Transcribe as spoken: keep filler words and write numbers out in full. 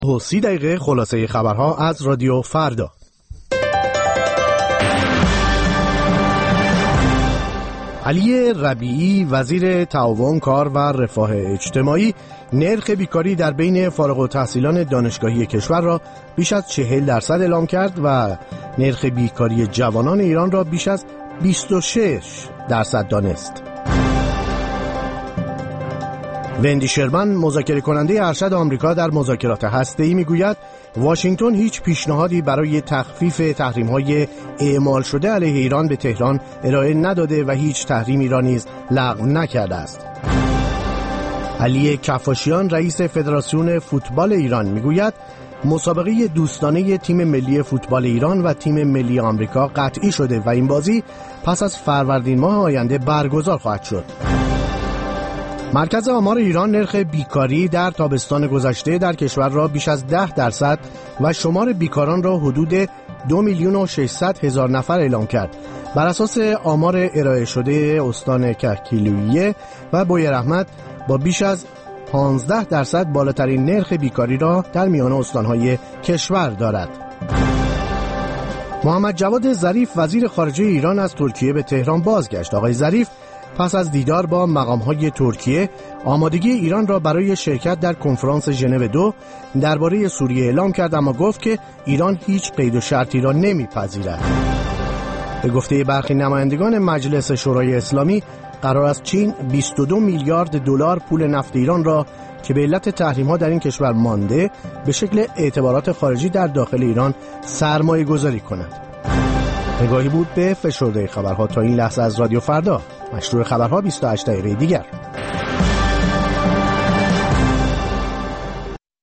و سی دقیقه خلاصه خبرها از رادیو فردا. علی ربیعی وزیر تعاون، کار و رفاه اجتماعی نرخ بیکاری در بین فارغ التحصیلان دانشگاهی کشور را بیش از چهل درصد اعلام کرد و نرخ بیکاری جوانان ایران را بیش از بیست و شش درصد دانست. وندی شرمن، مذاکره کننده ارشد آمریکا در مذاکرات هسته‌ای، میگوید واشنگتن هیچ پیشنهادی برای تخفیف تحریم‌های اعمال شده علیه ایران به تهران ارائه نداده و هیچ تحریمی را نیز لغو نکرده است. علی کفاشیان، رئیس فدراسیون فوتبال ایران، میگوید مسابقه دوستانه تیم ملی فوتبال ایران و تیم ملی آمریکا قطعی شده و این بازی پس از فروردین ماه آینده برگزار خواهد شد. مرکز آمار ایران نرخ بیکاری در تابستان گذشته در کشور را بیش از ده درصد و شمار بیکاران را حدود دو میلیون و ششصد هزار نفر اعلام کرد. بر اساس آمار ارائه شده استان کهگیلویه و بویراحمد با بیش از پانزده درصد بالاترین نرخ بیکاری را در میان استانهای کشور دارد. محمد جواد ظریف، وزیر خارجه ایران، از ترکیه به تهران بازگشت. آقای ظریف پس از دیدار با مقام‌های ترکیه آمادگی ایران را برای شرکت در کنفرانس ژنو دو درباره سوریه اعلام کرد، اما گفت که ایران هیچ قید و شرطی را نمی‌پذیرد. به گفته برخی نمایندگان مجلس شورای اسلامی، قرار است چین بیست و دو میلیارد دلار پول نفت ایران را که به علت تحریم‌ها در این کشور مانده به شکل اعتبارات خارجی در داخل ایران سرمایه گذاری کند. نگاهی بود به فشرده خبرها تا این لحظه از رادیو فردا. مشروع خبرها بیست و هشت دقیقه دیگر.